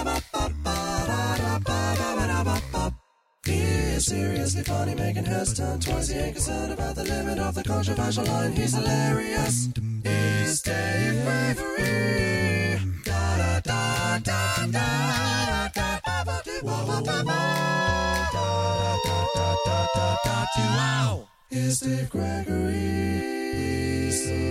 He is seriously funny, making heads turn twice. He ain't concerned about the limit of the controversial line. He's hilarious. He's Dave Gregory. Da da da da da da da da. Wow. Here's Dave Gregory.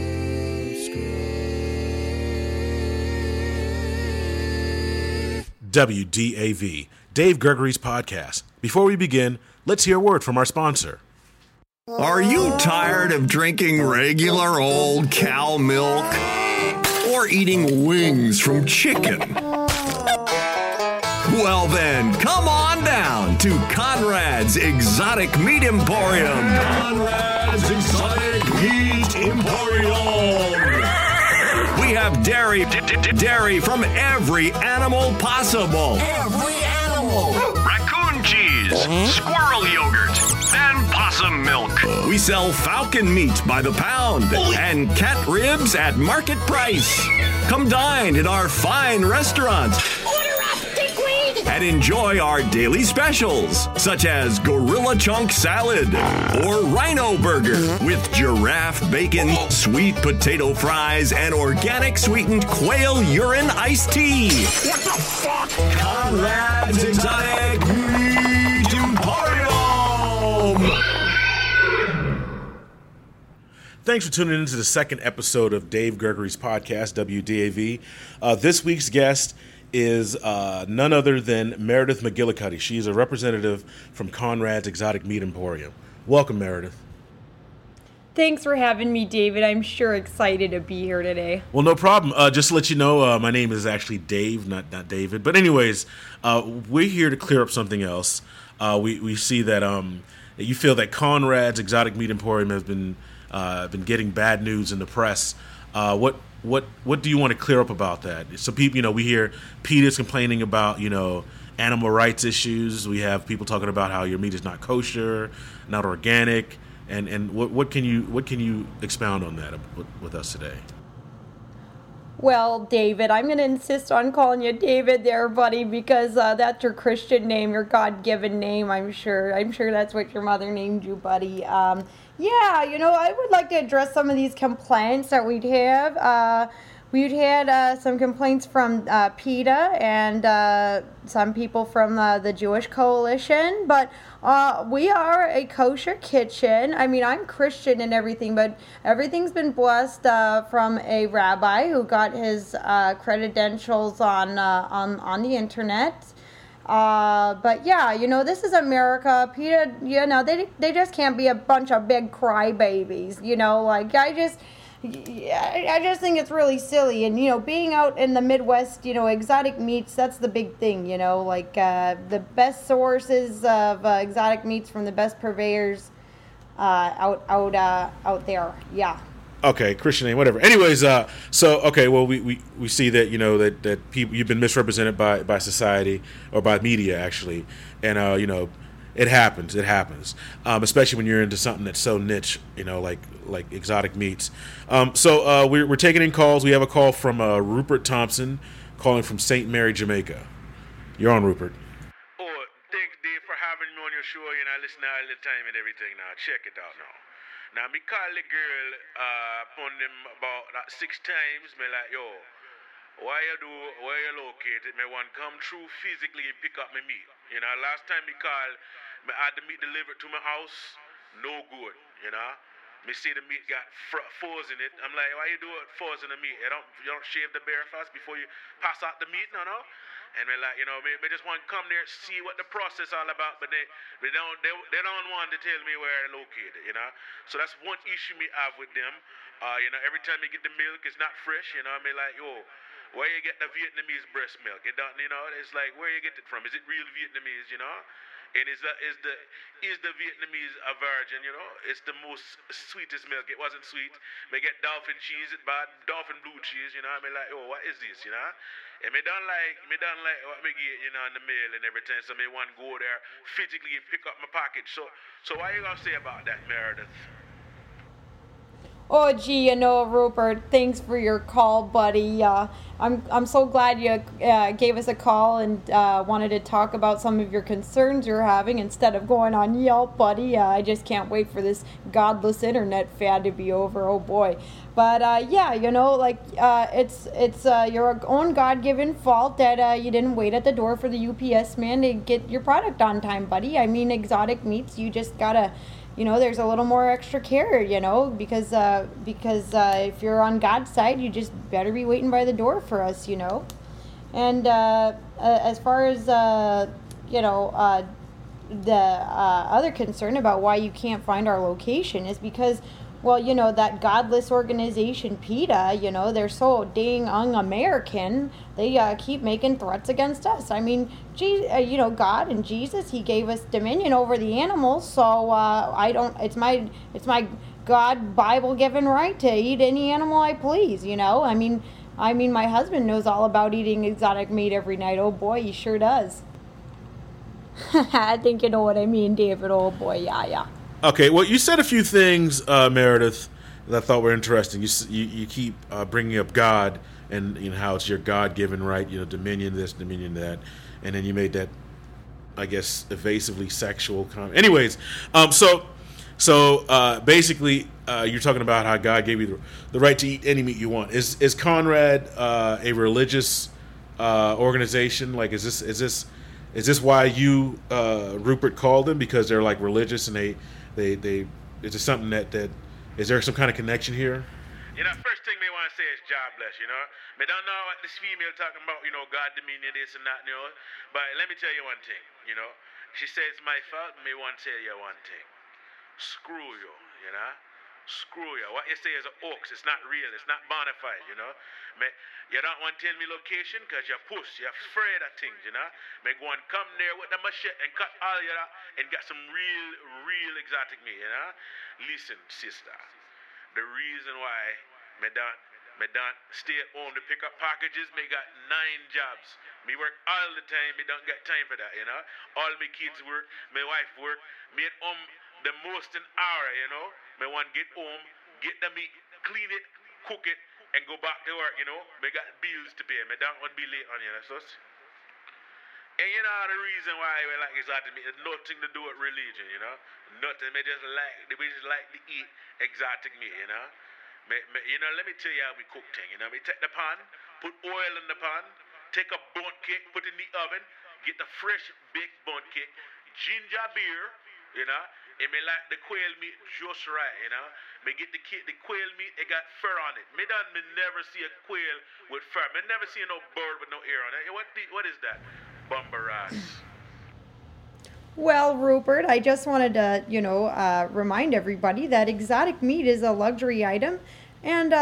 Subscribe. WDAV, Dave Gregory's podcast. Before we begin, let's hear a word from our sponsor. Are you tired of drinking regular old cow milk or eating wings from chicken? Well then, come on down to Conrad's Exotic Meat Emporium. Conrad's Exotic Meat Emporium. We have dairy from every animal possible. Every animal. Raccoon cheese, squirrel yogurt, and possum milk. We sell falcon meat by the pound and cat ribs at market price. Come dine at our fine restaurants. Order up, dickweed. And enjoy our daily specials, such as gorilla chunk salad or rhino burger with giraffe bacon, sweet potato fries, and organic sweetened quail urine iced tea. What the fuck? Conrad's Exotic Meat Emporium. Thanks for tuning in to the second episode of Dave Gregory's podcast, WDAV. This week's guest is none other than Meredith McGillicuddy. She is a representative from Conrad's Exotic Meat Emporium. Welcome, Meredith. Thanks for having me, David. I'm sure excited to be here today. Well, no problem. Just to let you know, my name is actually Dave, not David. But anyways, we're here to clear up something else. We see that you feel that Conrad's Exotic Meat Emporium has been getting bad news in the press. What do you want to clear up about that? Some people, we hear PETA's complaining about, animal rights issues. We have people talking about how your meat is not kosher, not organic. And what can you expound on that with us today? Well, David, I'm going to insist on calling you David there, buddy, because that's your Christian name, your God-given name, I'm sure. I'm sure that's what your mother named you, buddy. I would like to address some of these complaints that we'd have. We'd had some complaints from PETA and some people from the Jewish Coalition, but we are a kosher kitchen. I mean, I'm Christian and everything, but everything's been blessed from a rabbi who got his credentials on the internet. But yeah, this is America. PETA, they just can't be a bunch of big crybabies. I just think it's really silly. And, being out in the Midwest, exotic meats, that's the big thing, the best sources of exotic meats from the best purveyors out there. Yeah. Okay, Christian name, whatever. Anyways, we see that, that people, you've been misrepresented by society or by media, actually. And, it happens, especially when you're into something that's so niche, like exotic meats. We're taking in calls. We have a call from Rupert Thompson calling from St. Mary, Jamaica. You're on, Rupert. Oh, thanks, Dave, for having me on your show. I listen all the time and everything now. Check it out now. Now, me call the girl upon them about 6 times. Me like, yo, where you located? Me want come through physically and pick up my meat. Last time me called, me had the meat delivered to my house. No good, Me see the meat got fuzz in it. I'm like, why you do it fuzz in the meat? You don't shave the bear first before you pass out the meat, no? And me like, me just want to come there see what the process all about, but they don't want to tell me where they're located, So that's one issue me have with them. Every time you get the milk, it's not fresh, Me like, yo, where you get the Vietnamese breast milk? It don't, it's like, where you get it from? Is it real Vietnamese, And is the Vietnamese a virgin, It's the most sweetest milk. It wasn't sweet. They get dolphin cheese, dolphin blue cheese, I mean, like, oh, what is this, And me don't like what me get, in the mail and everything. So me want to go there physically and pick up my package. So what you gonna say about that, Meredith? Oh, gee, Rupert, thanks for your call, buddy. I'm so glad you gave us a call and wanted to talk about some of your concerns you're having instead of going on Yelp, buddy. I just can't wait for this godless internet fad to be over. Oh boy. But it's your own God-given fault that you didn't wait at the door for the UPS man to get your product on time, buddy. I mean, exotic meats, you just gotta. There's a little more extra care, because if you're on God's side, you just better be waiting by the door for us, And as far as the other concern about why you can't find our location is because, well, that godless organization, PETA, they're so dang un-American. They keep making threats against us. I mean, God and Jesus, he gave us dominion over the animals. So it's my God Bible-given right to eat any animal I please, I mean, my husband knows all about eating exotic meat every night. Oh, boy, he sure does. I think you know what I mean, David. Oh, boy, yeah. Okay, well, you said a few things, Meredith, that I thought were interesting. You keep bringing up God and how it's your God-given right, dominion this, dominion that, and then you made that, I guess, evasively sexual comment. Anyways, so basically, you're talking about how God gave you the right to eat any meat you want. Is Conrad a religious organization? Like, is this why you Rupert called them, because they're like religious and they is there something that is there some kind of connection here? First thing me want to say is God bless, Me don't know what this female talking about, God dominion this and that, But let me tell you one thing, She says it's my fault, me want to tell you one thing. Screw you, Screw you. What you say is a hoax. It's not real. It's not bona fide, You don't want to tell me location because you're puss. You're afraid of things, Me go and come there with the machete and cut all you and get some real exotic meat, Listen, sister. The reason why me don't stay at home to pick up packages, me got 9 jobs. Me work all the time. Me don't get time for that, All my kids work. My wife work. Me at home the most an hour, Me want to get home, get the meat, clean it, cook it, and go back to work, Me got bills to pay. Me don't want to be late on you, so. And the reason why we like exotic meat is nothing to do with religion, Nothing. We just like to eat exotic meat, Let me tell you how we cook things, We take the pan, put oil in the pan, take a bundt cake, put it in the oven, get the fresh baked bundt cake, ginger beer, and me like the quail meat just right, Me get the quail meat, it got fur on it. Me never see a quail with fur. Me never see no bird with no ear on it. What is that? Bumbaras. Well, Rupert, I just wanted to, remind everybody that exotic meat is a luxury item. And,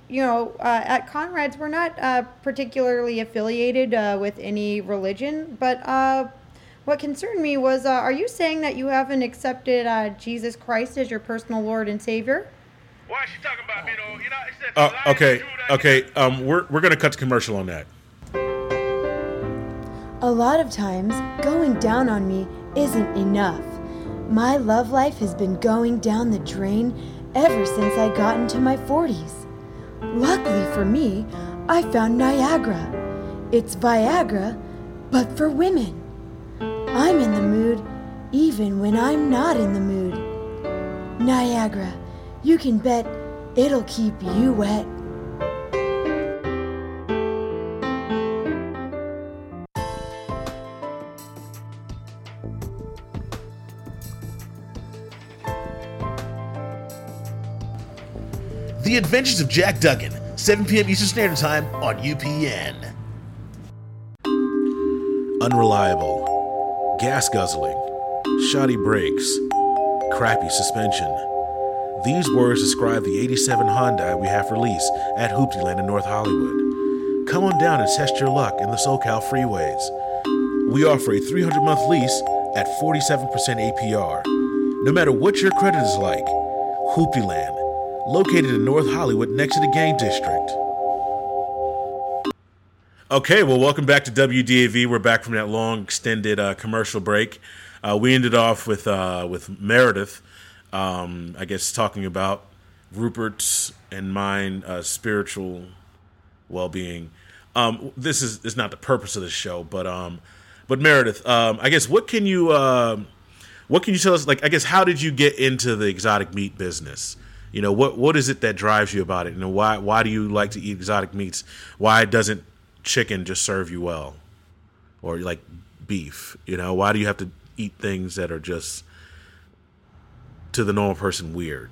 at Conrad's, we're not particularly affiliated with any religion. But what concerned me was, are you saying that you haven't accepted Jesus Christ as your personal Lord and Savior? Why is she talking about me, Okay. We're going to cut the commercial on that. A lot of times, going down on me isn't enough. My love life has been going down the drain ever since I got into my 40s. Luckily for me, I found Niagara. It's Viagra, but for women. I'm in the mood even when I'm not in the mood. Niagara, you can bet it'll keep you wet. The Adventures of Jack Duggan, 7 p.m. Eastern Standard Time on UPN. Unreliable, gas guzzling, shoddy brakes, crappy suspension. These words describe the 87 Hyundai we have for lease at Hooptyland in North Hollywood. Come on down and test your luck in the SoCal freeways. We offer a 300-month lease at 47% APR. No matter what your credit is like, Hooptyland, located in North Hollywood next to the Game District. Okay, well, welcome back to WDAV. We're back from that long, extended commercial break. We ended off with Meredith, I guess, talking about Rupert's and mine spiritual well-being. This is not the purpose of the show, but Meredith, I guess what can you tell us? Like, I guess how did you get into the exotic meat business? You know, what is it that drives you about it? You know, why do you like to eat exotic meats? Why doesn't chicken just serve you well, or like beef? You know, why do you have to eat things that are just to the normal person weird?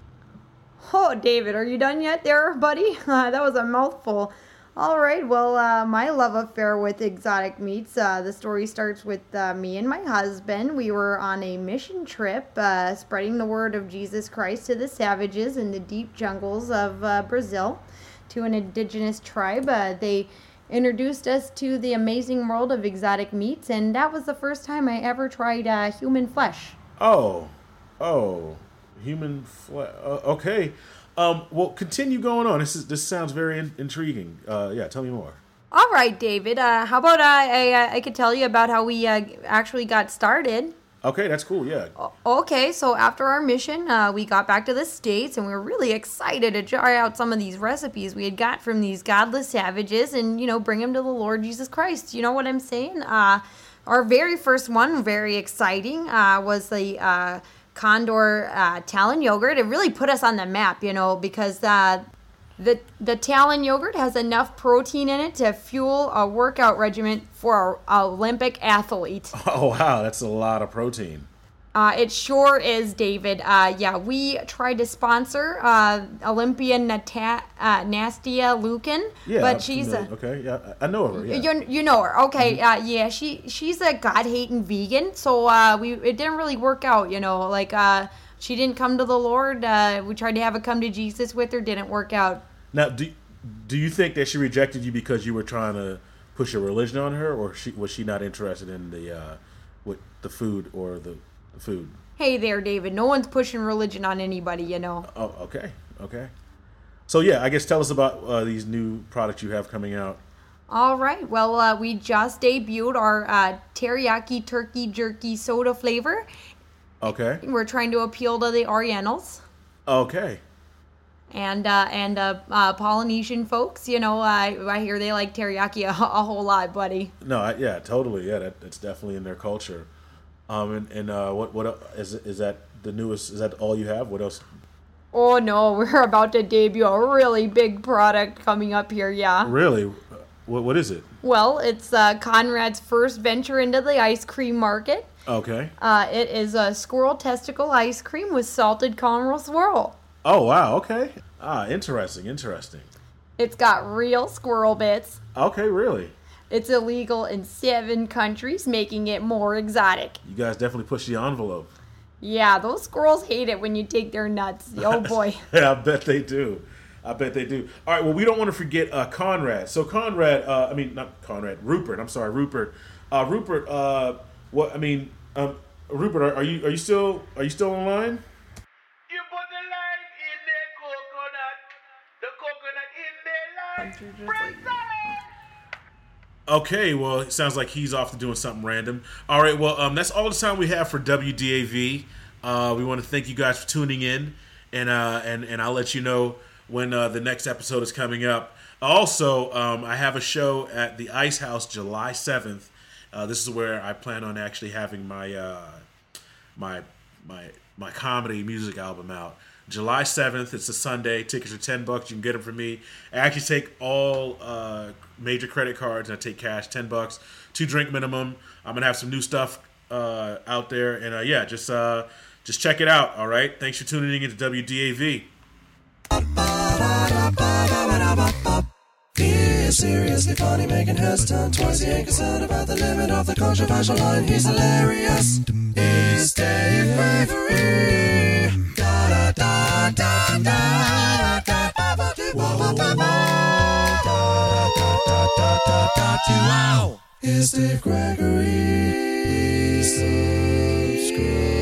Oh, David, are you done yet there, buddy? That was a mouthful. All right, well, my love affair with exotic meats, the story starts with me and my husband. We were on a mission trip, spreading the word of Jesus Christ to the savages in the deep jungles of Brazil, to an indigenous tribe. They introduced us to the amazing world of exotic meats, and that was the first time I ever tried human flesh. Oh, human flesh. Okay. Well, continue going on. This sounds very intriguing. Yeah, tell me more. All right, David. How about I could tell you about how we actually got started. Okay, that's cool. Yeah. Okay, so after our mission, we got back to the States, and we were really excited to try out some of these recipes we had got from these godless savages and, bring them to the Lord Jesus Christ. You know what I'm saying? Our very first one, very exciting, was the Condor Talon yogurt. It really put us on the map, because the Talon yogurt has enough protein in it to fuel a workout regimen for an Olympic athlete. Oh, wow, that's a lot of protein. It sure is, David. Yeah, we tried to sponsor Olympian Nastia Lukin, Yeah, but she's okay. Yeah, I know her. Yeah. You know her, okay? Mm-hmm. Yeah, she's a God-hating vegan, so it didn't really work out. She didn't come to the Lord. We tried to have her come to Jesus with her, didn't work out. Now, do you think that she rejected you because you were trying to push a religion on her, or was she not interested in the food or the food? Hey there, David. No one's pushing religion on anybody, Oh, okay. So, yeah, I guess tell us about these new products you have coming out. All right. Well, we just debuted our teriyaki turkey jerky soda flavor. Okay. We're trying to appeal to the Orientals. Okay. And Polynesian folks, I hear they like teriyaki a whole lot, buddy. No, yeah, totally. Yeah, that's definitely in their culture. What is that the newest? Is that all you have? What else? Oh no, we're about to debut a really big product coming up here. Yeah. Really? What is it? Well, it's Conrad's first venture into the ice cream market. Okay. It is a squirrel testicle ice cream with salted caramel swirl. Oh wow. Okay. Interesting. It's got real squirrel bits. Okay, really. It's illegal in 7 countries, making it more exotic. You guys definitely push the envelope. Yeah, those squirrels hate it when you take their nuts. Oh, boy. Yeah, I bet they do. All right, well, we don't want to forget Conrad. So Conrad, Rupert. I'm sorry, Rupert. Rupert, Rupert, are you still online? You put the lime in the coconut in the lime. Okay, well, it sounds like he's off to doing something random. All right, well, that's all the time we have for WDAV. We want to thank you guys for tuning in, and I'll let you know when the next episode is coming up. Also, I have a show at the Ice House July 7th. This is where I plan on actually having my my comedy music album out. July 7th, it's a Sunday. Tickets are $10. You can get them from me. I actually take all major credit cards, and I take cash, $10, 2-drink minimum. I'm going to have some new stuff out there. And just check it out, all right? Thanks for tuning in to WDAV. He's seriously funny, making heads turn twice. He ain't concerned about the limit of the controversial line. He's hilarious. He's Dave Bravery. Da da da da da da. Whoa, da da da. Here's Dave Gregory. Subscribe.